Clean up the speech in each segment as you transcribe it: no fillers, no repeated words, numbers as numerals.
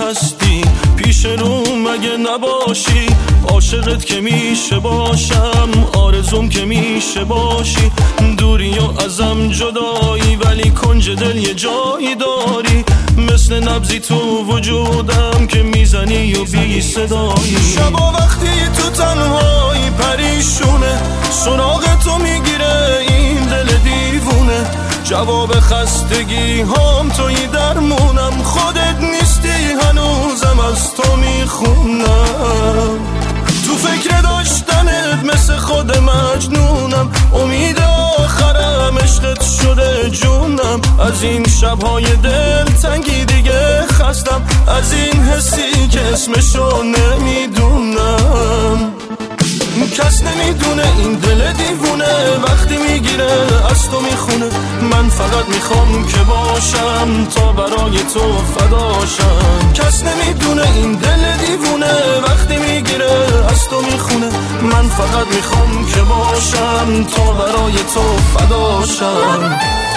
هستی پیش رو مگه نباشی، عاشقت که میشه باشم، آرزوم که میشه باشی، دوری و ازم جدایی ولی کنج دل یه جایی داری، مثل نبضی تو وجودم که میزنی و بی صدایی. شبا وقتی تو تنهایی پریشونه، سراغ تو میگیره این دل دیوونه، جواب خستگی هم توی درمونم، خودت نیستی هنوزم از تو میخونم، تو فکر داشتنت مثل خود مجنونم، امید آخرم عشقت شده جونم، از این شبهای دل تنگی دیگه خستم، از این حسی که اسمشو نمیدونم، کس نمیدونه این دل دیوونه وقتی میگیره از تو میخونه، من فقط میخوام که باشم تا برای تو فداشم، کس نمیدونه این دل دیوونه وقتی میگیره از تو میخونه، من فقط میخوام که باشم تا برای تو فداشم.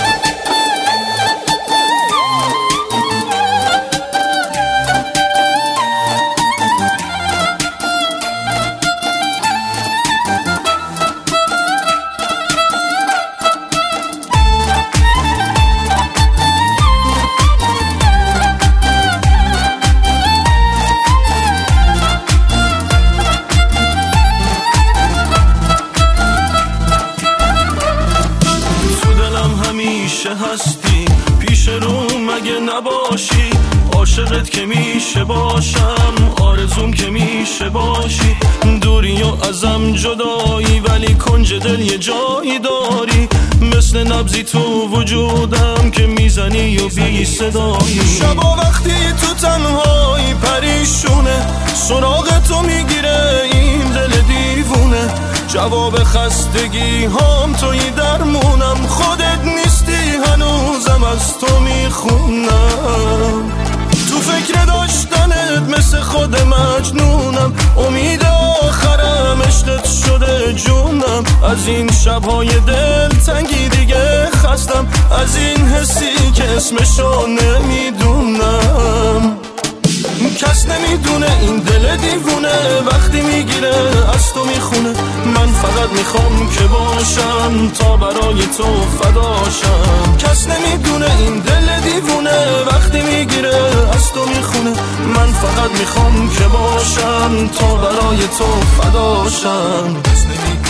هستی پیش رو مگه نباشی، عاشقت که میشه باشم، آرزوم که میشه باشی، دوری و ازم جدایی ولی کنج دل یه جایی داری، مثل نبضی تو وجودم که میزنی و بی صدایی. شبا وقتی تو تنهایی پریشونه، سراغ تو میگیره این دل دیوونه، جواب خستگی هم توی درمونم، خودت نیستی هنوزم از تو میخونم، تو فکر داشتنت مثل خود مجنونم، امید آخرم عشقت شده جونم، از این شبهای دل تنگی دیگه خستم، از این حسی که اسمشو نمیدونم، کس نمیدونه این دل دیوونه وقتی میگیره از تو میخونه، من فقط میخوام که باشم تا برای تو فداشم، کس نمیدونه این دل دیوونه وقتی میگیره از تو میخونه، من فقط میخوام که باشم تا برای تو فداشم.